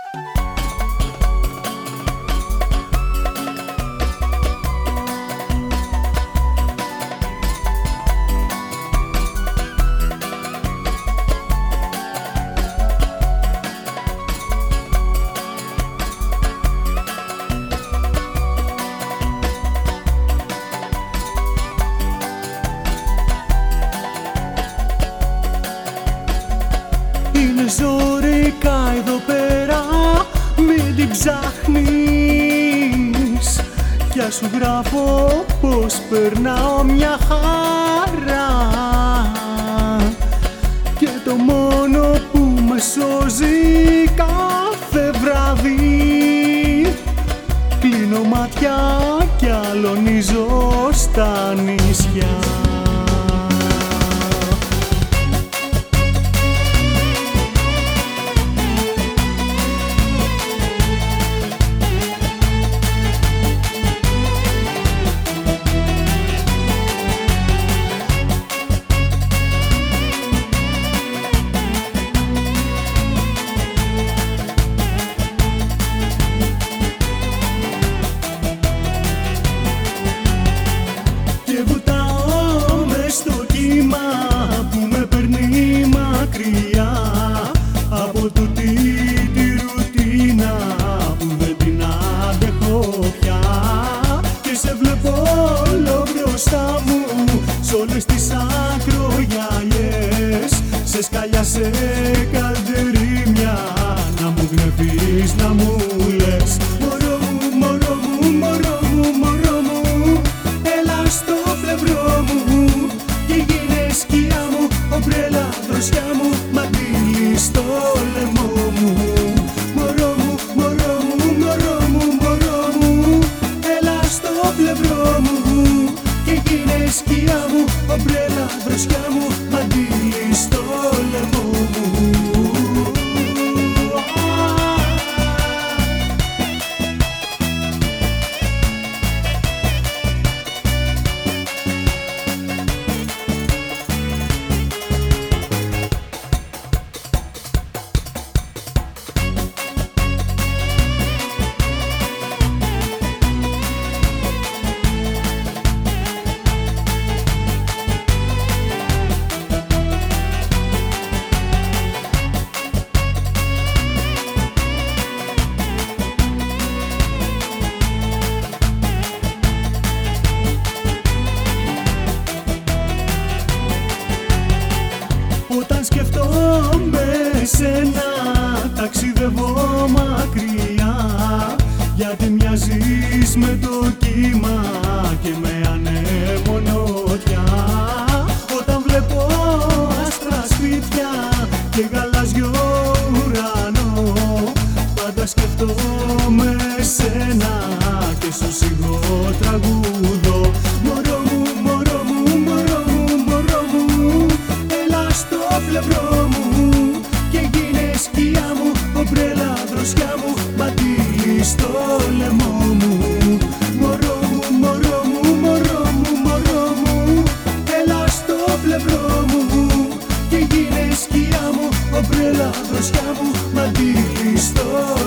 Είναι ζωρικά εδώ πέρα, μην την ψάχνεις. Πια σου γράφω πως περνάω μια χαρά και το μόνο που με σώζει κάθε βράδυ, κλείνω μάτια κι αλωνίζω στα νησιά. Που με παίρνει μακριά από τούτη τη ρουτίνα που δεν την αντέχω πια, και σε βλέπω όλο μπροστά μου σ' όλες τις ακρογιαλιές, σε σκαλιά, σε καλτερίμια, να μου γνεβείς, να μου λες μωρό μου, μωρό μου, μωρό μου, μωρό μου, έλα στο πλευρό μου και γίνε σκιά μου, ομπρέλα δροσιά μου, μαντήλι στο λαιμό μου. Μωρό μου, μωρό μου, μωρό μου, μωρό μου, έλα στο πλευρό μου και γίνε σκιά μου, ομπρέλα δροσιά μου, μαντήλι στο λαιμό μου. Όταν σκεφτόμαι σένα ταξιδεύω μακριά, γιατί μοιάζεις με το κύμα και με ανεμονότια. Όταν βλέπω άσπρα σπίτια και γαλάζιο ουρανό, πάντα σκεφτόμαι σένα και σου σιγό τραγούδω. Μωρό μου, μωρό μου, μωρό μου, μωρό μου, έλα στο πλευρό μου και γίνε σκιά μου, ομπρέλα δροσιά μου, μαντήλι στο λαιμό μου. Μωρό μου, μωρό μου, μωρό μου, μωρό μου, έλα στο πλευρό μου και γίνε σκιά μου, ομπρέλα δροσιά μου, μαντήλι στο